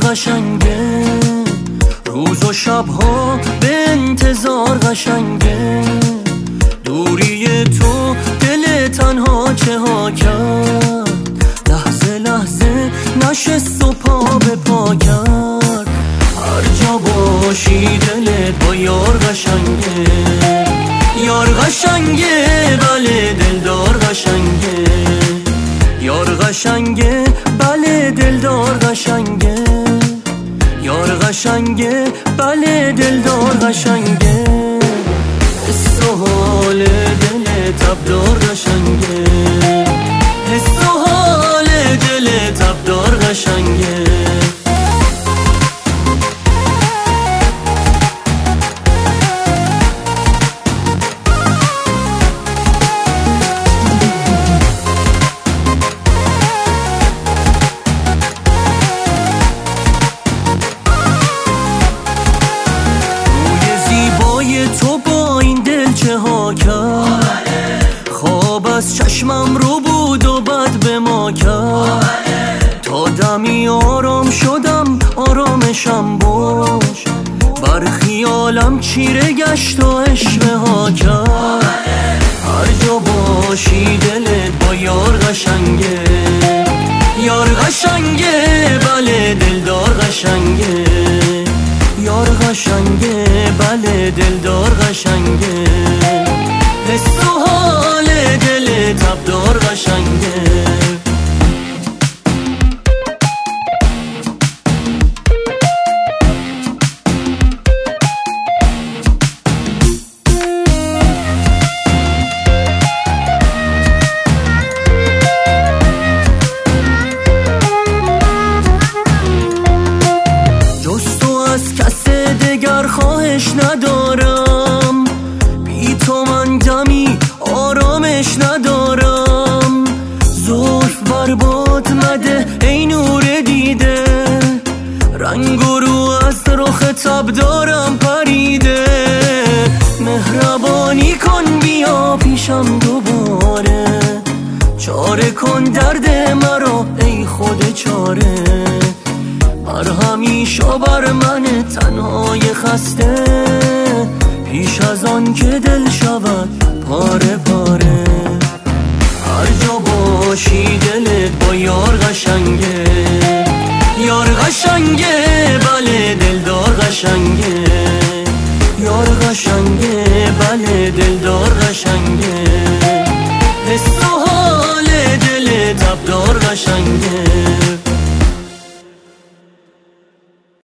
قشنگه، روز و شبها به انتظار قشنگه، دوری تو دل تنها چه ها کرد، لحظه لحظه نشست و پا به پا کرد. هر جا باشی دلت با یار قشنگه، یار قشنگه، بله دلدار قشنگه، یار قشنگه، بله دلدار قشنگه، یار قشنگه، بله دلدار قشنگه. حس و حال دل تبدار قشنگه، حس و حال دل تبدار قشنگه. تو با این دل چه ها کرد، خواب از چشمم رو بود و بد به ما کرد، تا دمی آرام شدم آرامشم باش، بر خیالم چیره گشت و عشوه ها کرد. هر جا باشی دلت با یار قشنگه، یار قشنگه، بله دلدار قشنگه، یار قشنگه، بله دلدار قشنگه. حس و حال دل تبدار قشنگه. از کس دگر خواهش ندارم، بی تو من دمی آرامش ندارم. زلف برباد مده ای نور دیده، رنگ و رو از رخ تبدارم پریده. مهربانی کن بیا پیشم دوباره، چاره کن درد مرا ای خود چاره. مرهمی شو بر من تنهای خسته، پیش از آن که دل شود پاره پاره. هر جا باشی دلت با یار قشنگه، یار قشنگه، بله دلدار قشنگه، یار قشنگه، بله دلدار قشنگه. حس و حال دل تبدار قشنگه.